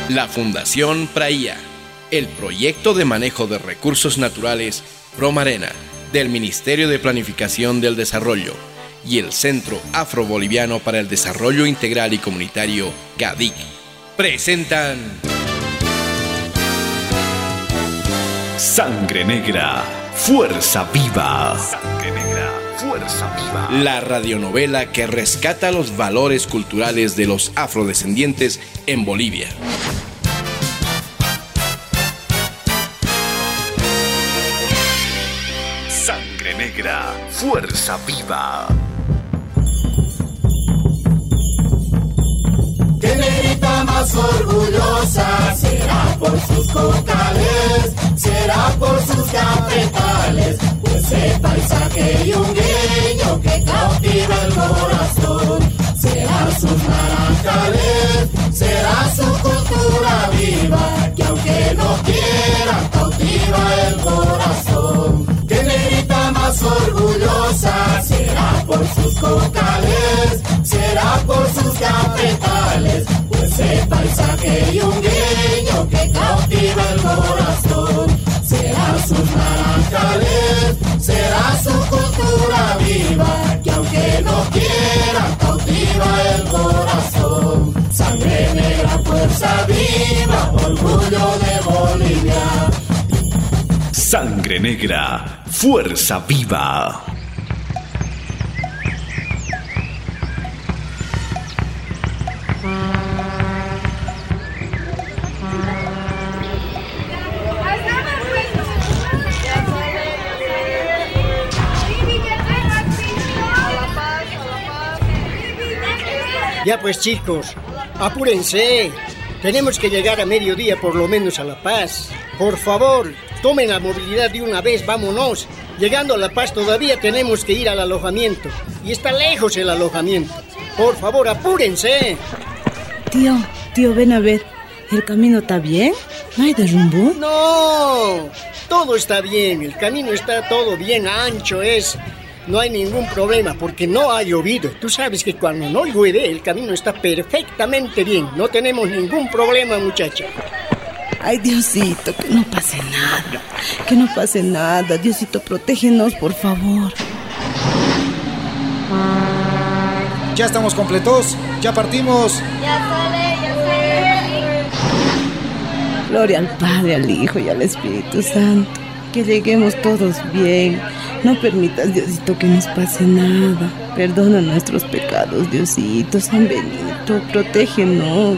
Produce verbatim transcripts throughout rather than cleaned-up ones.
La Fundación Praía, el proyecto de manejo de recursos naturales Promarena del Ministerio de Planificación del Desarrollo y el Centro Afro-Boliviano para el Desarrollo Integral y Comunitario CADIC presentan Sangre Negra, Fuerza Viva. Sangre Negra, Fuerza Viva. La radionovela que rescata los valores culturales de los afrodescendientes en Bolivia. Sangre Negra, Fuerza Viva. ¿Qué negrita más orgullosa? Será por sus cocales, será por sus cafetales, ese paisaje yungueño que cautiva el corazón. Será sus naranjales, será su cultura viva, que aunque no quiera, cautiva el corazón. ¿Qué negrita más orgullosa? Será por sus cocales, será por sus cafetales, ese paisaje yungueño que cautiva el corazón. Será sus naranjales, será su cultura viva, que aunque no quiera, cautiva el corazón. Sangre negra, fuerza viva, orgullo de Bolivia. Sangre Negra, Fuerza Viva. Ya pues chicos, apúrense. Tenemos que llegar a mediodía por lo menos a La Paz. Por favor, tomen la movilidad de una vez, vámonos. Llegando a La Paz todavía tenemos que ir al alojamiento. Y está lejos el alojamiento. Por favor, apúrense. Tío, tío, ven a ver. ¿El camino está bien? ¿No hay derrumbo? No, todo está bien. El camino está todo bien ancho, es... No hay ningún problema porque no ha llovido. Tú sabes que cuando no llueve el camino está perfectamente bien. No tenemos ningún problema, muchacha. Ay, Diosito, que no pase nada. Que no pase nada. Diosito, protégenos, por favor. Ya estamos completos. Ya partimos. Ya sale, ya sale. Gloria al Padre, al Hijo y al Espíritu Santo. Que lleguemos todos bien. No permitas, Diosito, que nos pase nada. Perdona nuestros pecados, Diosito, San Benito, protégenos.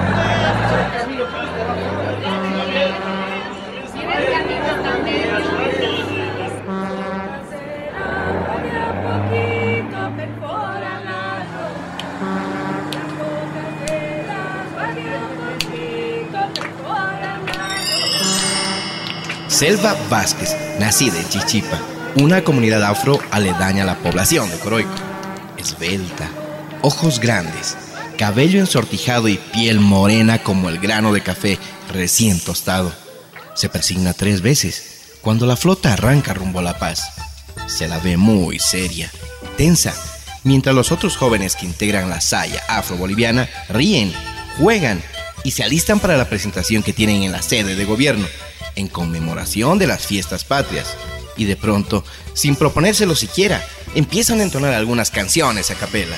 Selva Vázquez, nacida en Chichipa, una comunidad afro aledaña a la población de Coroico. Esbelta, ojos grandes, cabello ensortijado y piel morena como el grano de café recién tostado. Se persigna tres veces cuando la flota arranca rumbo a La Paz. Se la ve muy seria, tensa, mientras los otros jóvenes que integran la saya afro-boliviana ríen, juegan y se alistan para la presentación que tienen en la sede de gobierno, en conmemoración de las fiestas patrias. Y de pronto, sin proponérselo siquiera, empiezan a entonar algunas canciones a capela.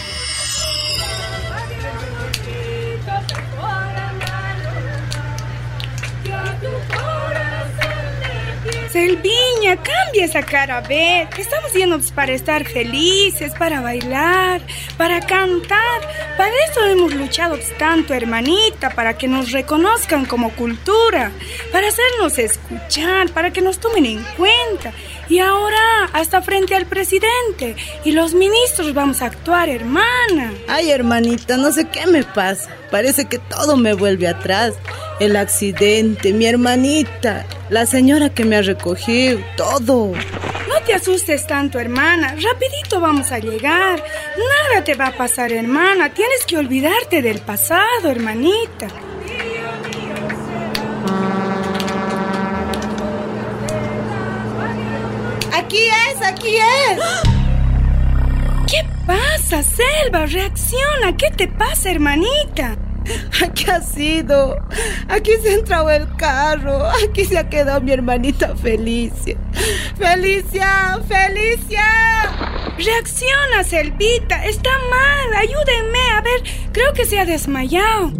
Selviña, cambia esa cara, a ver. Estamos yéndonos para estar felices, para bailar, para cantar. Para eso hemos luchado tanto, hermanita, para que nos reconozcan como cultura, para hacernos escuchar, para que nos tomen en cuenta. Y ahora, hasta frente al presidente y los ministros vamos a actuar, hermana. Ay, hermanita, no sé qué me pasa. Parece que todo me vuelve atrás. El accidente, mi hermanita, la señora que me ha recogido, todo. No te asustes tanto, hermana. Rapidito vamos a llegar. Nada te va a pasar, hermana. Tienes que olvidarte del pasado, hermanita. Aquí es, aquí es. ¿Qué pasa, Selva? Reacciona. ¿Qué te pasa, hermanita? Aquí ha sido. Aquí se ha entrado el carro. Aquí se ha quedado mi hermanita Felicia. ¡Felicia! ¡Felicia! Reacciona, Selvita. Está mal. Ayúdenme. A ver, creo que se ha desmayado.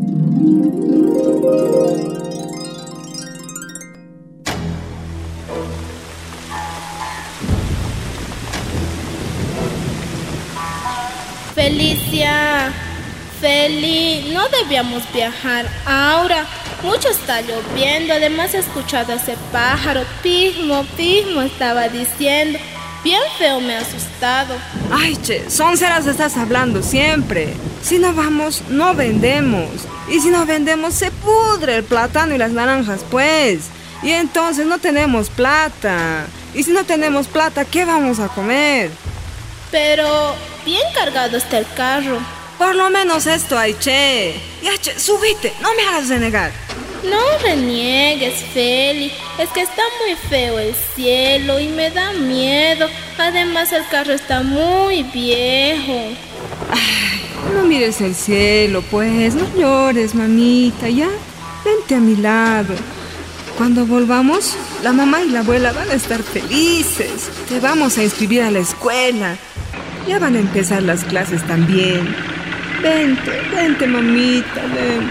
Felicia, Feli, no debíamos viajar ahora. Mucho está lloviendo, además he escuchado a ese pájaro. Pismo, pismo, estaba diciendo. Bien feo, me ha asustado. Ay, che, sonceras estás hablando siempre. Si no vamos, no vendemos. Y si no vendemos, se pudre el plátano y las naranjas, pues. Y entonces no tenemos plata. Y si no tenemos plata, ¿qué vamos a comer? Pero bien cargado está el carro. Por lo menos esto hay, che. Ya, che, subite, no me hagas renegar. No reniegues, Feli. Es que está muy feo el cielo y me da miedo. Además el carro está muy viejo. Ay, no mires el cielo, pues. No llores, mamita, ¿ya? Vente a mi lado. Cuando volvamos, la mamá y la abuela van a estar felices. Te vamos a inscribir a la escuela. Ya van a empezar las clases también. Vente, vente, mamita, ven.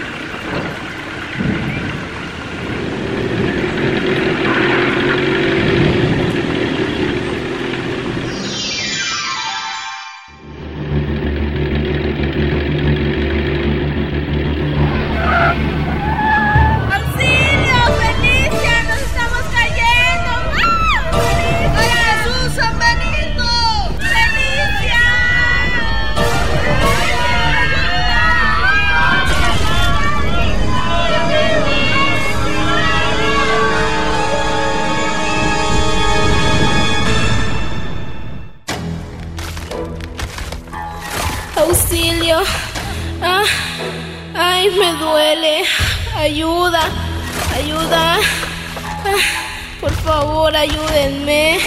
Auxilio. Ah, ay, me duele. Ayuda, ayuda. Ah, por favor, ayúdenme.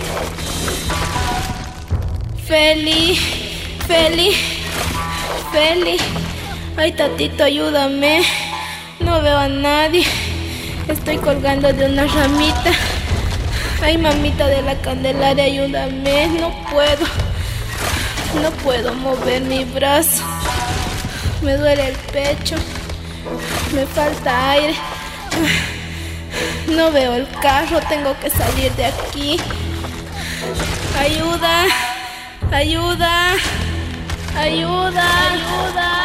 Feli, Feli, Feli. Ay, tatito, ayúdame. No veo a nadie. Estoy colgando de una ramita. Ay, mamita de la Candelaria, ayúdame. No puedo. No puedo mover mi brazo. Me duele el pecho. Me falta aire. No veo el carro. Tengo que salir de aquí. Ayuda. Ayuda. Ayuda. Ayuda.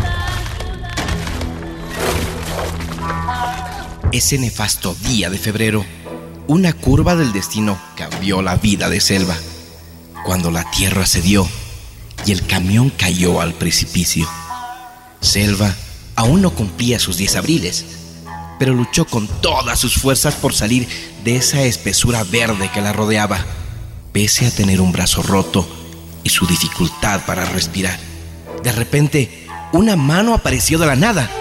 Ese nefasto día de febrero, una curva del destino cambió la vida de Selva. Cuando la tierra cedió y el camión cayó al precipicio. Selva aún no cumplía sus diez abriles, pero luchó con todas sus fuerzas por salir de esa espesura verde que la rodeaba, pese a tener un brazo roto y su dificultad para respirar. De repente, una mano apareció de la nada.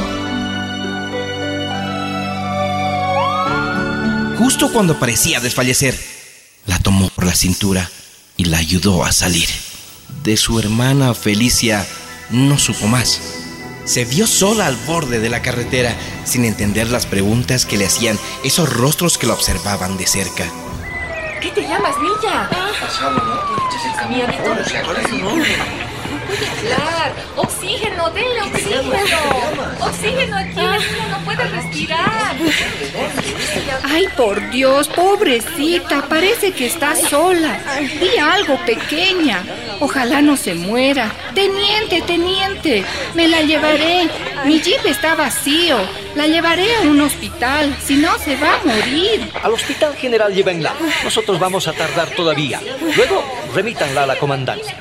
Justo cuando parecía desfallecer, la tomó por la cintura y la ayudó a salir. De su hermana Felicia no supo más. Se vio sola al borde de la carretera, sin entender las preguntas que le hacían esos rostros que la observaban de cerca. ¿Qué te llamas, niña? Mi amiguito, ¿cuál es tu nombre? No puede hablar. Oxígeno, denle oxígeno. Oxígeno aquí, la niña no puede respirar. Ay, por Dios, pobrecita, parece que está sola. Di algo, pequeña. Ojalá no se muera. Teniente, teniente, me la llevaré. Mi jeep está vacío. La llevaré a un hospital, si no se va a morir. Al hospital general llévenla. Nosotros vamos a tardar todavía. Luego, remítanla a la comandancia.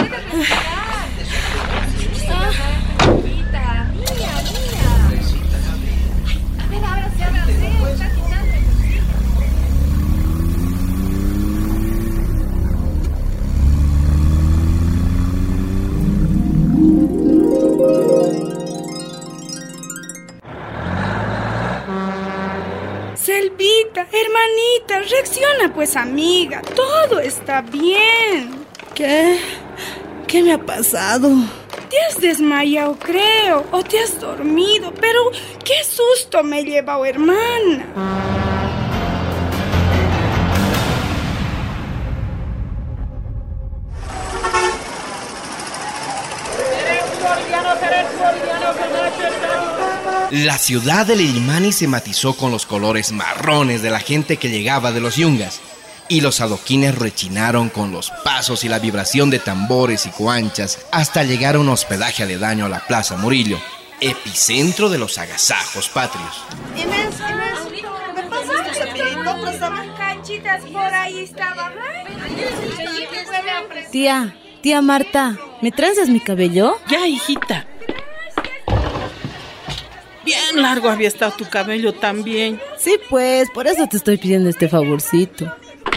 Selvita, hermanita, reacciona pues, amiga. Todo está bien. ¿Qué? ¿Qué me ha pasado? Te has desmayado, creo, o te has dormido, pero qué susto me he llevado, hermana. La ciudad de Lilimani se matizó con los colores marrones de la gente que llegaba de los yungas, y los adoquines rechinaron con los pasos y la vibración de tambores y coanchas hasta llegar a un hospedaje aledaño a la Plaza Murillo, epicentro de los agasajos patrios. Inés, Inés, ¿me pasas tu cepillito? Préstame. Canchitas por ahí estaban. Tía, tía Marta, ¿me trenzas mi cabello? Ya, hijita. Bien largo había estado tu cabello también. Sí, pues, por eso te estoy pidiendo este favorcito.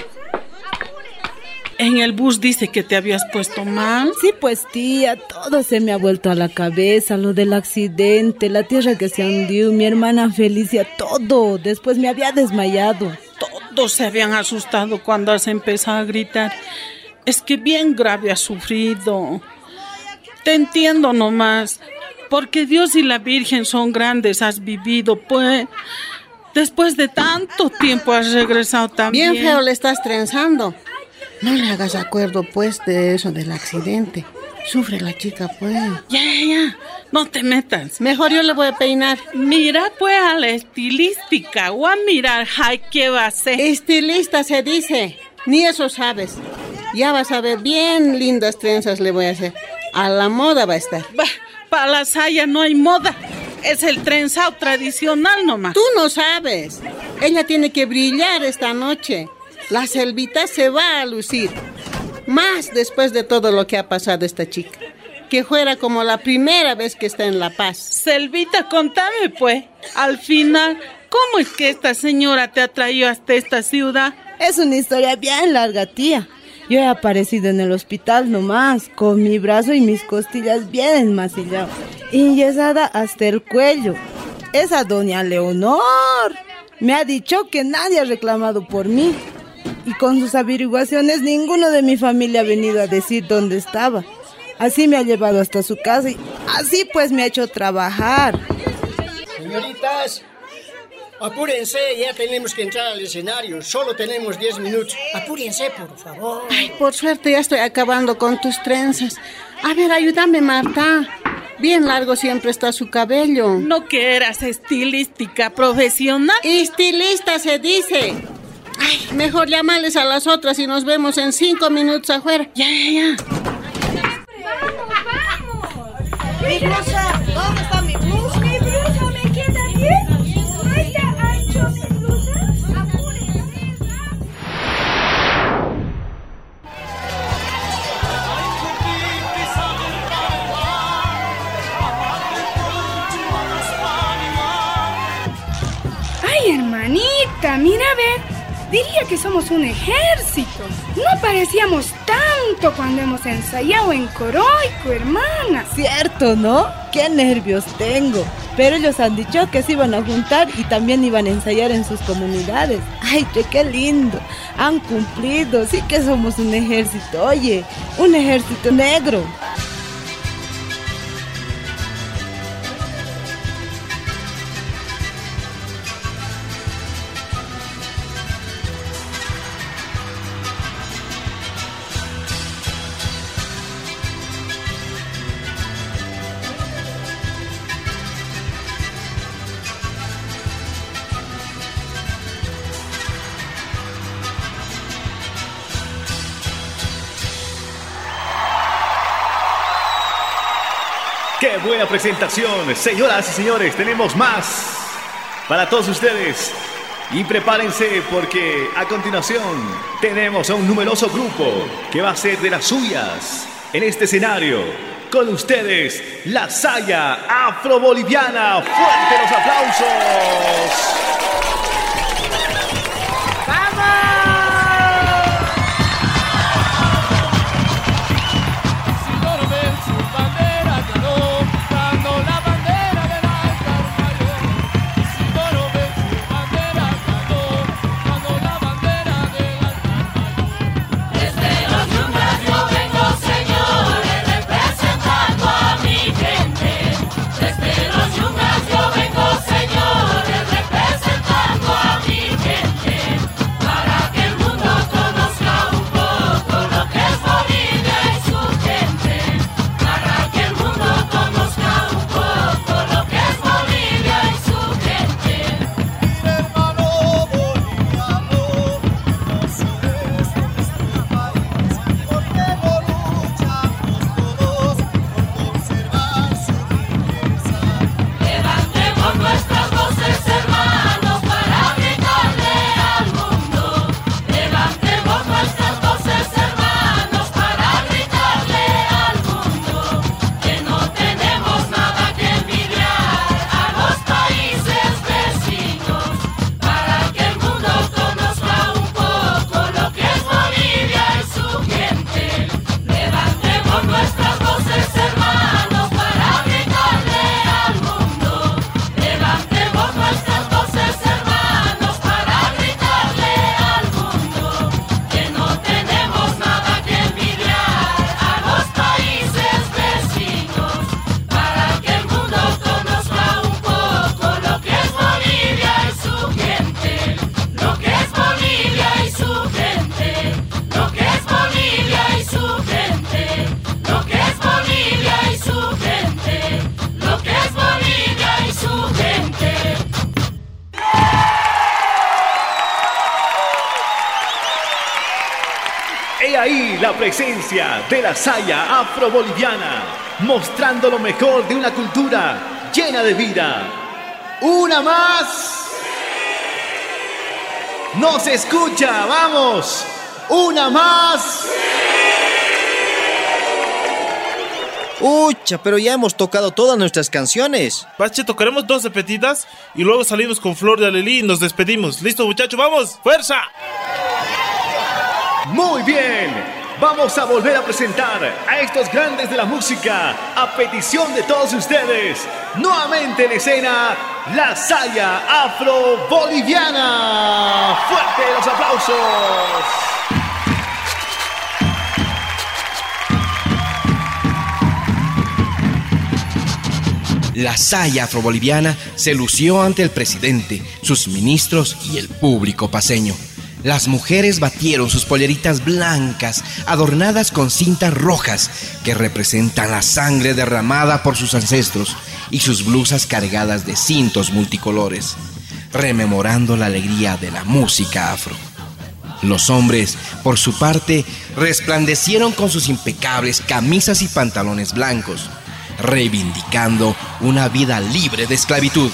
En el bus dice que te habías puesto mal. Sí, pues, tía, todo se me ha vuelto a la cabeza. Lo del accidente, la tierra que se hundió, mi hermana Felicia, todo. Después me había desmayado. Todos se habían asustado cuando has empezado a gritar. Es que bien grave has sufrido. Te entiendo nomás. Porque Dios y la Virgen son grandes, has vivido, pues. Después de tanto tiempo has regresado también. Bien feo le estás trenzando. No le hagas acuerdo, pues, de eso del accidente. Sufre la chica, pues. Ya, ya, ya. No te metas. Mejor yo le voy a peinar. Mira, pues, a la estilística. O a mirar, ay, ¿qué va a hacer? Estilista se dice. Ni eso sabes. Ya vas a ver bien lindas trenzas le voy a hacer. A la moda va a estar. Bah. Para la saya no hay moda. Es el trenzado tradicional nomás. Tú no sabes. Ella tiene que brillar esta noche. La Selvita se va a lucir. Más después de todo lo que ha pasado esta chica. Que fuera como la primera vez que está en La Paz. Selvita, contame pues. Al final, ¿cómo es que esta señora te ha traído hasta esta ciudad? Es una historia bien larga, tía. Yo he aparecido en el hospital nomás, con mi brazo y mis costillas bien enmasilladas, enyesada hasta el cuello. Esa doña Leonor me ha dicho que nadie ha reclamado por mí. Y con sus averiguaciones ninguno de mi familia ha venido a decir dónde estaba. Así me ha llevado hasta su casa y así pues me ha hecho trabajar. Señoritas, apúrense, ya tenemos que entrar al escenario. Solo tenemos diez minutos. Apúrense, por favor. Ay, por suerte ya estoy acabando con tus trenzas. A ver, ayúdame, Marta. Bien largo siempre está su cabello. No que eras estilística profesional. Estilista se dice. Ay, mejor llámales a las otras y nos vemos en cinco minutos afuera. Ya, ya, ya. ¡Vamos, vamos! Mi blusa, ¿dónde está mi blusa? Mi blusa me queda bien. ¿No está ancho mi blusa? Ay, hermanita, mira a ver. Diría que somos un ejército. No parecíamos tanto cuando hemos ensayado en Coroico, hermana. Cierto, ¿no? Qué nervios tengo. Pero ellos han dicho que se iban a juntar y también iban a ensayar en sus comunidades. Ay, qué lindo. Han cumplido. Sí que somos un ejército. Oye, un ejército negro. ¡Qué buena presentación! Señoras y señores, tenemos más para todos ustedes. Y prepárense porque a continuación tenemos a un numeroso grupo que va a ser de las suyas en este escenario. Con ustedes, la Saya Afro-Boliviana. ¡Fuerte los aplausos! Desde los yungas yo vengo, señores, representando a mi la presencia de la saya afro-boliviana, mostrando lo mejor de una cultura llena de vida. ¡Una más! ¡No se escucha! ¡Vamos! ¡Una más! Ucha, pero ya hemos tocado todas nuestras canciones. Pache, tocaremos dos repetidas y luego salimos con Flor de Alelí y nos despedimos. ¿Listo, muchachos? ¡Vamos! ¡Fuerza! Muy bien, vamos a volver a presentar a estos grandes de la música a petición de todos ustedes. Nuevamente en escena, la saya afro-boliviana. ¡Fuerte los aplausos! La saya afroboliviana se lució ante el presidente, sus ministros y el público paceño. Las mujeres batieron sus polleritas blancas, adornadas con cintas rojas, que representan la sangre derramada por sus ancestros, y sus blusas cargadas de cintos multicolores, rememorando la alegría de la música afro. Los hombres, por su parte, resplandecieron con sus impecables camisas y pantalones blancos, reivindicando una vida libre de esclavitud.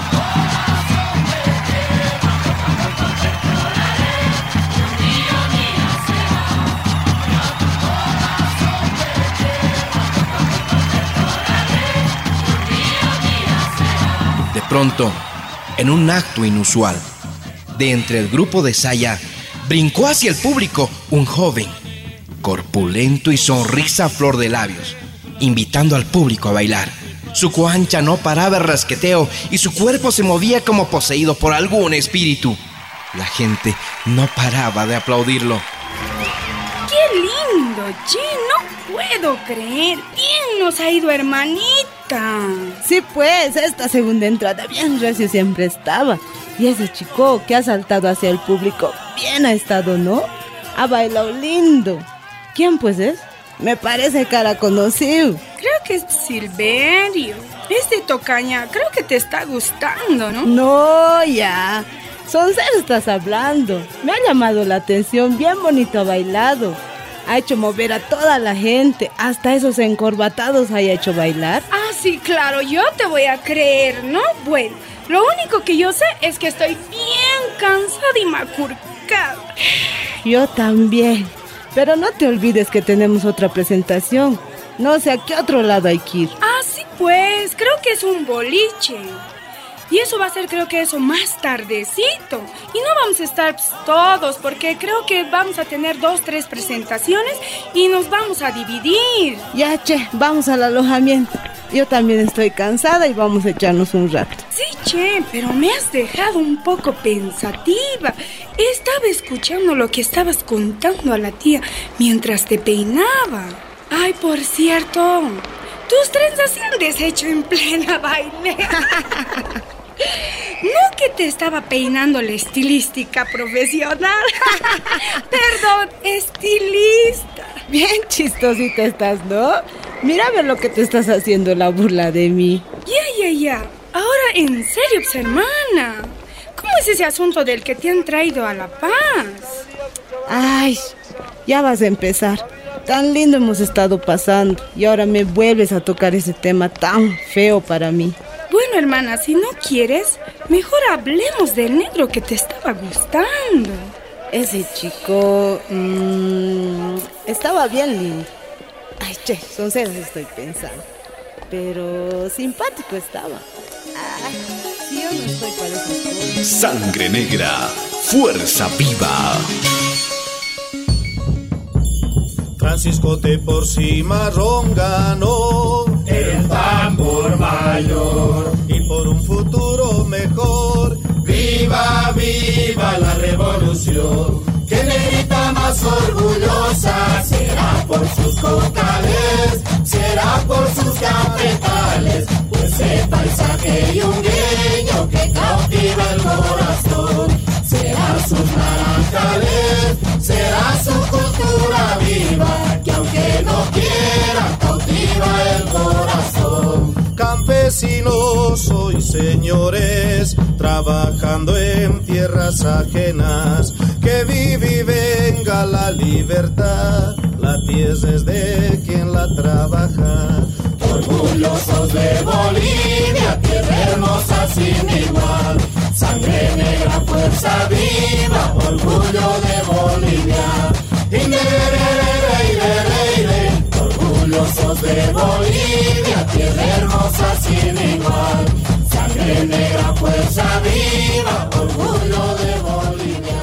De pronto, en un acto inusual, de entre el grupo de saya, brincó hacia el público un joven, corpulento y sonrisa a flor de labios, invitando al público a bailar. Su coancha no paraba el rasqueteo y su cuerpo se movía como poseído por algún espíritu. La gente no paraba de aplaudirlo. ¡Qué lindo, che! No puedo creer. Bien nos ha ido, hermanita. Sí, pues, esta segunda entrada bien recio siempre estaba. Y ese chico que ha saltado hacia el público bien ha estado, ¿no? Ha bailado lindo. ¿Quién pues es? Me parece cara conocido. Creo que es Silverio. Este tocaña, creo que te está gustando, ¿no? No, ya. Son serio estás hablando. Me ha llamado la atención, bien bonito ha bailado. Ha hecho mover a toda la gente. Hasta esos encorbatados ha hecho bailar. Ah, sí, claro, yo te voy a creer, ¿no? Bueno, lo único que yo sé es que estoy bien cansada y macurcada. Yo también. Pero no te olvides que tenemos otra presentación. No sé a qué otro lado hay que ir. Ah, sí, pues, creo que es un boliche. Y eso va a ser, creo que eso, más tardecito. Y no vamos a estar pues, todos, porque creo que vamos a tener dos, tres presentaciones y nos vamos a dividir. Ya, che, vamos al alojamiento. Yo también estoy cansada y vamos a echarnos un rato. Sí, che, pero me has dejado un poco pensativa. Estaba escuchando lo que estabas contando a la tía mientras te peinaba. Ay, por cierto, tus trenzas se han deshecho en plena baile. No que te estaba peinando la estilística profesional. Perdón, estilista. Bien chistosita estás, ¿no? Mira a ver lo que te estás haciendo la burla de mí. Ya, ya, ya. Ahora, en serio, pues, hermana, ¿cómo es ese asunto del que te han traído a La Paz? Ay, ya vas a empezar. Tan lindo hemos estado pasando y ahora me vuelves a tocar ese tema tan feo para mí. Bueno, hermana, si no quieres, mejor hablemos del negro que te estaba gustando. Ese chico mmm, estaba bien lindo. Ay, che, son ceros estoy pensando. Pero simpático estaba. Ay, si yo no estoy para esas cosas. Sangre negra, fuerza viva. Francisco de por Cimarrón ganó el tambor mayor, y por un futuro mejor. Viva, viva la revolución. Que negrita más orgullosa, será por sus cocales, será por sus cafetales, ese paisaje yungueño que cautiva el corazón. Será sus naranjales, será su cultura viva, que aunque no quiera, cautiva el corazón. Campesinos soy, señores, trabajando en tierras ajenas, que vive y venga la libertad, la la tierra es de quien la trabaja. Orgullosos de Bolivia, tierra hermosa sin igual. Sangre negra, fuerza viva, orgullo de Bolivia. Orgullosos de Bolivia, tierra hermosa sin igual. Sangre negra, fuerza viva, orgullo de Bolivia.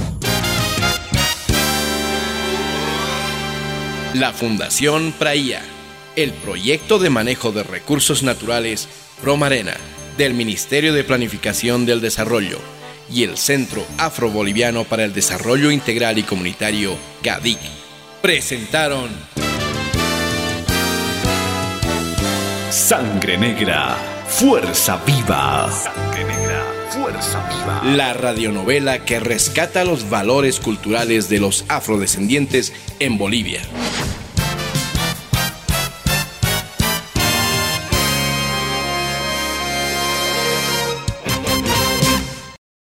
La Fundación Praía, el proyecto de manejo de recursos naturales Promarena del Ministerio de Planificación del Desarrollo y el Centro Afro-Boliviano para el Desarrollo Integral y Comunitario GADIC presentaron Sangre Negra, Fuerza Viva. Sangre Negra, Fuerza Viva. La radionovela que rescata los valores culturales de los afrodescendientes en Bolivia.